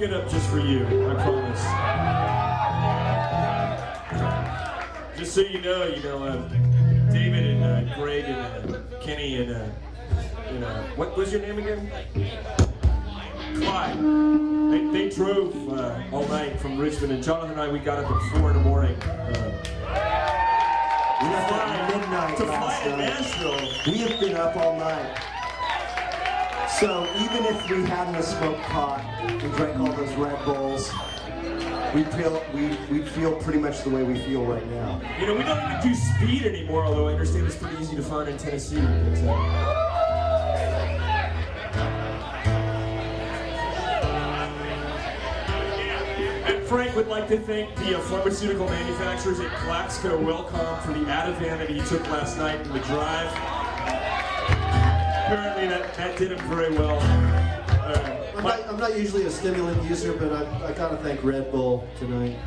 it up just for you, I promise. Just so you know, David and Greg and Kenny and what was your name again? Clyde. They drove all night from Richmond, and Jonathan and I, we got up at 4 in the morning. We left at midnight to fly last to night. Nashville. We have been up all night. So even if we hadn't smoked pot and drank all those Red Bulls, we'd feel pretty much the way we feel right now. You know, we don't even do speed anymore, although I understand it's pretty easy to find in Tennessee. And Frank would like to thank the pharmaceutical manufacturers at Glaxo Wellcome for the Ativan that he took last night in the drive. Apparently that did him very well. I'm not usually a stimulant user, but I gotta thank Red Bull tonight.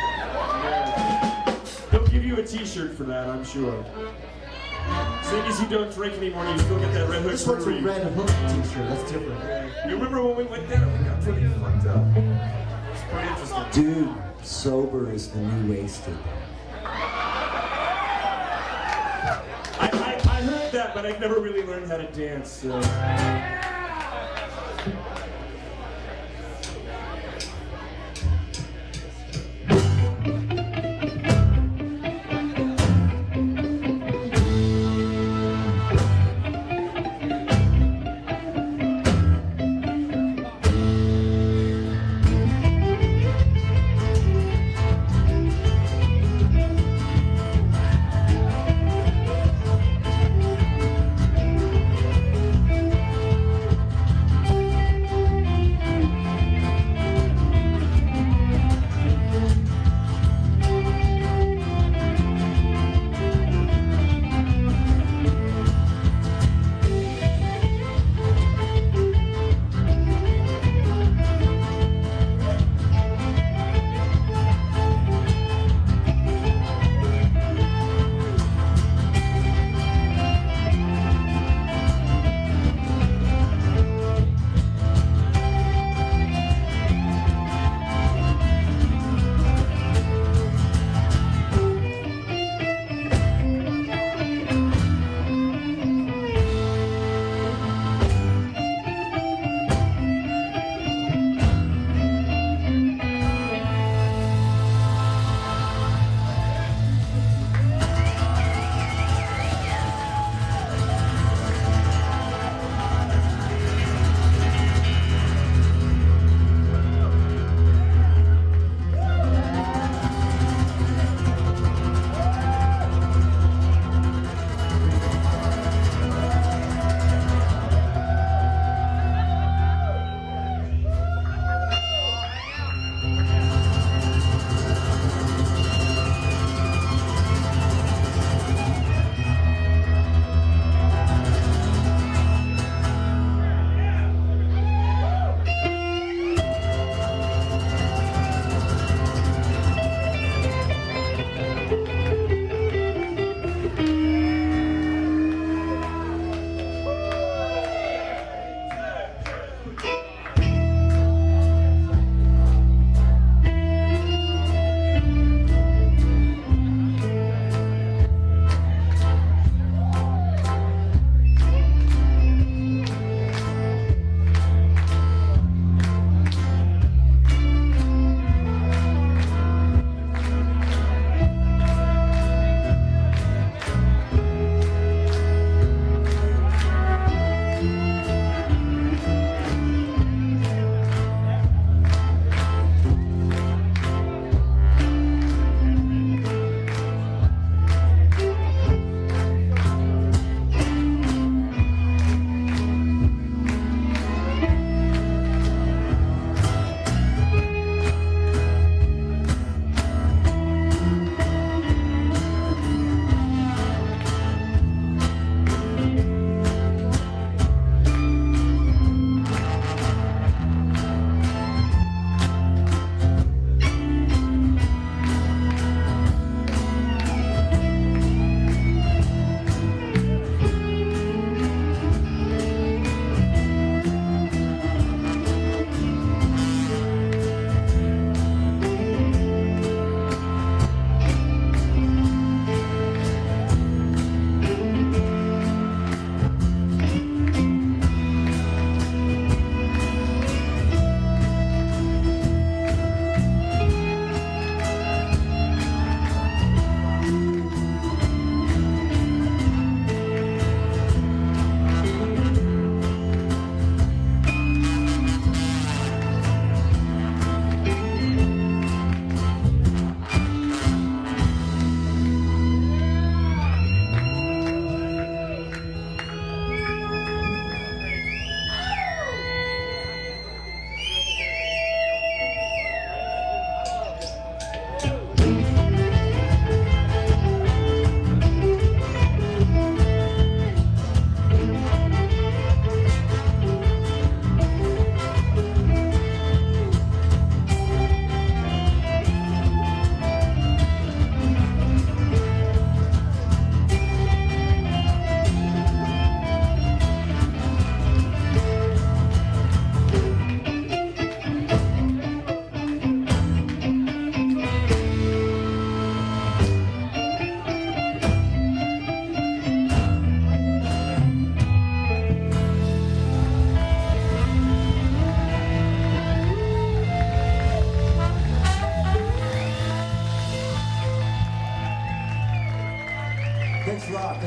They'll give you a t-shirt for that, I'm sure. Seeing as you don't drink anymore, you still get that Red Hook This one's a Brewery. Red Hook t-shirt, that's different. You remember when we went there? We got pretty fucked up. It's pretty interesting. Dude, sober is the new wasted. I heard that, but I've never really learned how to dance, so.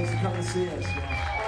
Thanks for coming to see us. Yeah.